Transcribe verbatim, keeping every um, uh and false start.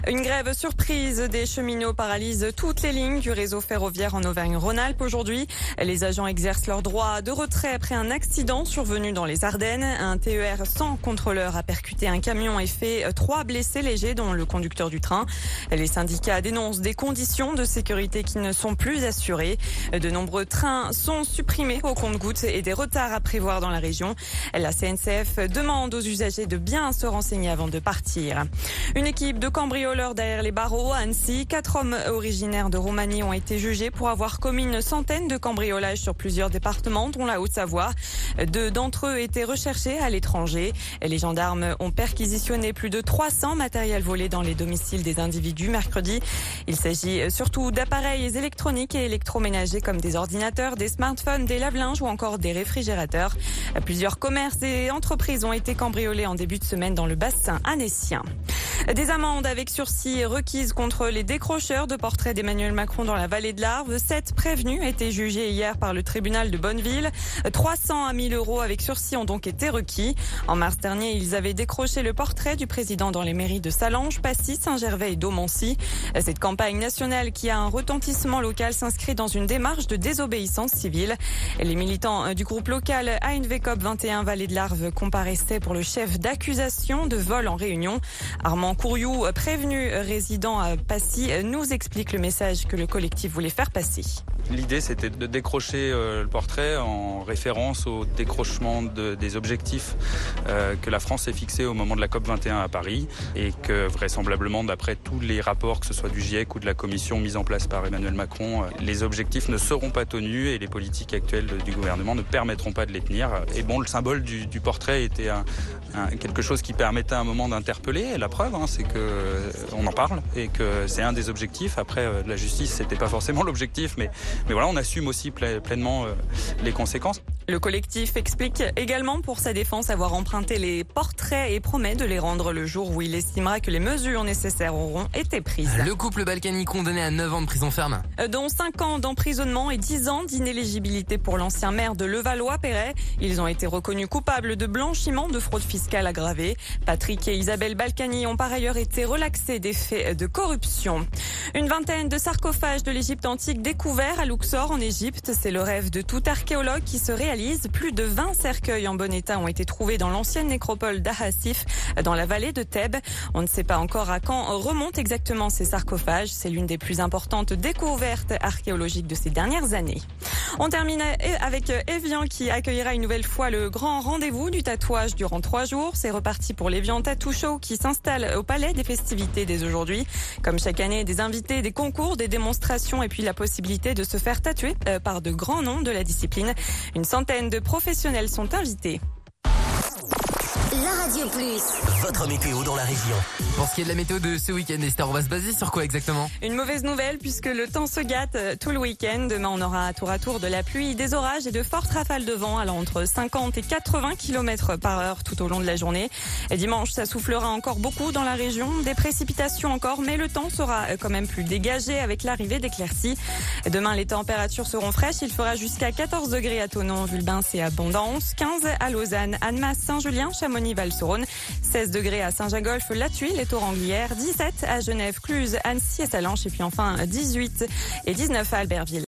Une grève surprise des cheminots paralyse toutes les lignes du réseau ferroviaire en Auvergne-Rhône-Alpes aujourd'hui. Les agents exercent leur droit de retrait après un accident survenu dans les Ardennes. Un T E R sans contrôleur a percuté un camion et fait trois blessés légers, dont le conducteur du train. Les syndicats dénoncent des conditions de sécurité qui ne sont plus assurées. De nombreux trains sont supprimés au compte-gouttes et des retards à prévoir dans la région. La C N C F demande aux usagers de bien se renseigner avant de partir. Une équipe de cambrioleurs derrière les barreaux à Annecy. Quatre hommes originaires de Roumanie ont été jugés pour avoir commis une centaine de cambriolages sur plusieurs départements, dont la Haute-Savoie. Deux d'entre eux étaient recherchés à l'étranger. Les gendarmes ont perquisitionné plus de trois cents matériels volés dans les domiciles des individus mercredi. Il s'agit surtout d'appareils électroniques et électroménagers comme des ordinateurs, des smartphones, des lave-linges ou encore des réfrigérateurs. Plusieurs commerces et entreprises ont été cambriolés en début de semaine dans le bassin annécien. Des amendes avec sursis requises contre les décrocheurs de portraits d'Emmanuel Macron dans la vallée de l'Arve. Sept prévenus étaient jugés hier par le tribunal de Bonneville. trois cents à mille euros avec sursis ont donc été requis. En mars dernier, ils avaient décroché le portrait du président dans les mairies de Sallanges, Passy, Saint-Gervais et Domancy. Cette campagne nationale qui a un retentissement local s'inscrit dans une démarche de désobéissance civile. Les militants du groupe local A N V COP vingt et un Vallée de l'Arve comparaissaient pour le chef d'accusation de vol en réunion. Armand Courriou, prévenu résident à Passy, nous explique le message que le collectif voulait faire passer. L'idée, c'était de décrocher euh, le portrait en référence au décrochement de, des objectifs euh, que la France s'est fixé au moment de la COP vingt et un à Paris et que vraisemblablement, d'après tous les rapports, que ce soit du GIEC ou de la commission mise en place par Emmanuel Macron, euh, les objectifs ne seront pas tenus et les politiques actuelles du gouvernement ne permettront pas de les tenir. Et bon, le symbole du, du portrait était un, un, quelque chose qui permettait à un moment d'interpeller. Et la preuve, hein, c'est que euh, on en parle et que c'est un des objectifs. Après, euh, la justice, c'était pas forcément l'objectif, mais Mais voilà, on assume aussi pleinement les conséquences. Le collectif explique également pour sa défense avoir emprunté les portraits et promet de les rendre le jour où il estimera que les mesures nécessaires auront été prises. Le couple Balkany condamné à neuf ans de prison ferme. Dont cinq ans d'emprisonnement et dix ans d'inéligibilité pour l'ancien maire de Levallois-Perret. Ils ont été reconnus coupables de blanchiment de fraude fiscale aggravée. Patrick et Isabelle Balkany ont par ailleurs été relaxés des faits de corruption. Une vingtaine de sarcophages de l'Égypte antique découverts à Luxor en Égypte. C'est le rêve de tout archéologue qui se réalise. Plus de vingt cercueils en bon état ont été trouvés dans l'ancienne nécropole d'Ahassif, dans la vallée de Thèbes. On ne sait pas encore à quand remontent exactement ces sarcophages. C'est l'une des plus importantes découvertes archéologiques de ces dernières années. On termine avec Evian qui accueillera une nouvelle fois le grand rendez-vous du tatouage durant trois jours. C'est reparti pour l'Evian Tattoo Show qui s'installe au Palais des Festivités dès aujourd'hui. Comme chaque année, des invités, des concours, des démonstrations et puis la possibilité de se faire tatouer par de grands noms de la discipline. Une centaine de professionnels sont invités. La Radio Plus. Votre météo dans la région. Pour ce qui est de la météo de ce week-end, Esther, on va se baser sur quoi exactement? Une mauvaise nouvelle puisque le temps se gâte tout le week-end. Demain, on aura tour à tour de la pluie, des orages et de fortes rafales de vent allant entre cinquante et quatre-vingts kilomètres par heure tout au long de la journée. Et dimanche, ça soufflera encore beaucoup dans la région. Des précipitations encore, mais le temps sera quand même plus dégagé avec l'arrivée d'éclaircies. Demain, les températures seront fraîches. Il fera jusqu'à quatorze degrés à Thonon, Vulbins et Abondance, quinze à Lausanne, Annemasse, Saint-Julien, Chamonix, Val-Sauronne, seize degrés à Saint-Gingolph, La Tuile et Toranglière, dix-sept à Genève, Cluse, Annecy et Sallanches et puis enfin dix-huit et dix-neuf à Albertville.